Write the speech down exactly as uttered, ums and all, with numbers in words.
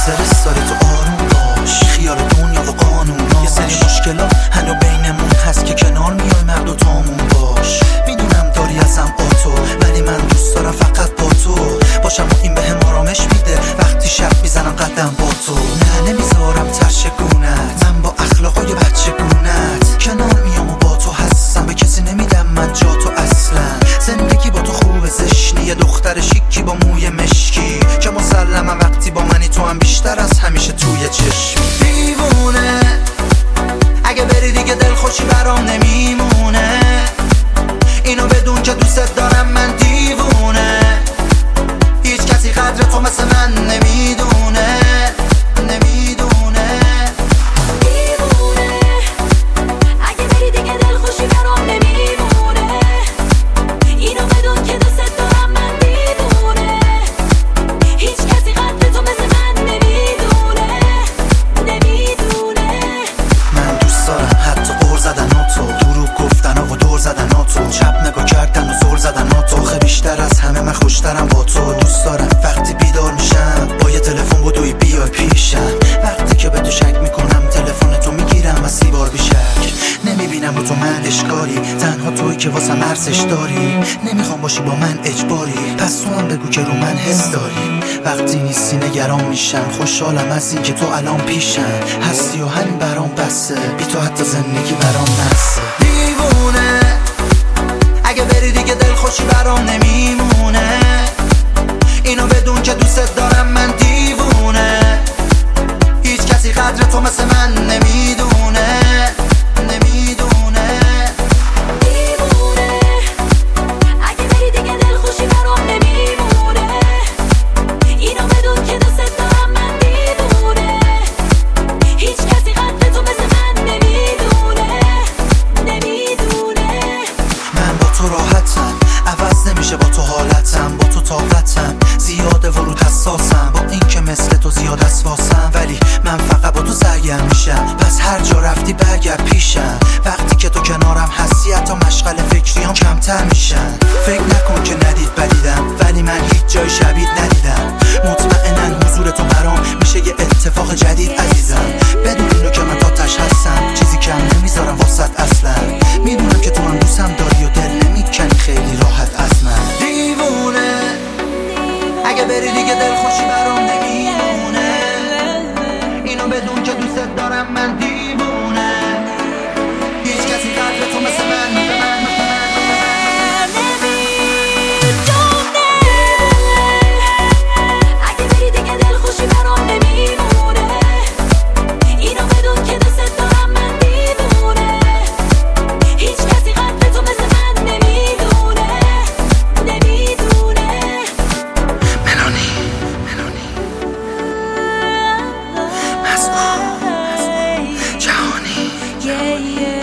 استرس داری تو آروم باش، خیال دنیا و قانوناش. یه سری مشکلات هنو بینمون هست که کنار میای مرد و تامون باش. میدونم داری ازم آتو، ولی من دوست دارم فقط با تو باشم و این بهم آرامش میده وقتی شب میزنم قدم با تو. نه نمیذارم ترشگونت، من با اخلاقای بچه گونت کنار میام و با تو هستم، به کسی نمیدم من جا تو اصلا. زندگی با تو خوبه زشنی، یه دختر شیکی با موی مشکی که مسلمم وقتی با منی تو هم بیشتر از همیشه توی چشم. دیوونه اگه بری دیگه دلخوشی برام نمیمونه، اینو بدون که دوست دارم من دیوونه. هیچ کسی قدر تو مثل من نمیدونه نمیدونه. دیوونه اگه بری دیگه دلخوشی برام نمیمونه، اینو بدون که دوست دارم من دیوونه. هیچ کسی قدر تو مثل من نمیدونه نمیدونه. من دوست دارم حتی قور زدن ها تو، دروغ گفتن ها و دور زدن ها تو، چپ نگاه کردن و زور زدن ها تو. خیلی بیشتر از همه من خوشترم با تو. دوست دارم وقتی بیدار میشم با یه تلفن بدوی بیای پیشم، وقتی که به تو شک میکنم تلفن تو میگیرم و سی بار بیشک. نمیبینم رو تو من اشکالی، تنها توی که واسم ارزش داری. نمیخوام باشی با من اجباری، پس تو هم بگو که رو من حس داری. وقتی نیستی نگران میشم، خوشحالم از این که تو الان پیشم هستی و همین برام بسه، بی تو حتی زندگی برام نسه. دیوونه اگه بری دیگه دلخوشی برام نمیمونه، اینو بدون که دوست دارم من دیوونه. هیچ کسی قدر تو مثل من نمیدونه نمیدونه. دیوونه اگه بری دیگه دلخوشی برام نمیمونه، اینو بدون که دوست دارم من دیوونه. هیچ کسی قدر تو مثل من نمیدونه نمیدونه. من با تو راحتم، عوض نمیشه با تو حالتم، با تو طاقتم زیاده و رو حساسم، با این که مثل تو زیاد اسواسم، ولی من فقط با تو سرگرم میشم. پس هر جا رفتی برگرد پیشم، وقتی که تو کنارم هستی حتی مشغل فکریام کمتر میشن. فکر نکن که ندید بدیدم، ولی من هیچ جای شبیه ندیدم. مطمئنن حضور تو برام میشه یه اتفاق جدید عزیزم. بدون اینو که من تا تش هستم، چیزی کم نمیذارم واسط اصلا. میدونم که تو هم دوستم داری و دل نمیکنی خیلی راحت از من. دیوونه اگه بری دیگه دلخوشی برام نمیمونه، اینو بدون که دوست دارم من دیوونه. هیچ کسی قدر تو مثل من مثل من مثل من نمیدونه. اگه بری دیگه دلخوشی برام نمیمونه، اینو بدون که دوست دارم من دیوونه. هیچ کسی قدر تو مثل من نمیدونه نمیدونه. ملانی مسئول جهانی. Yeah, yeah.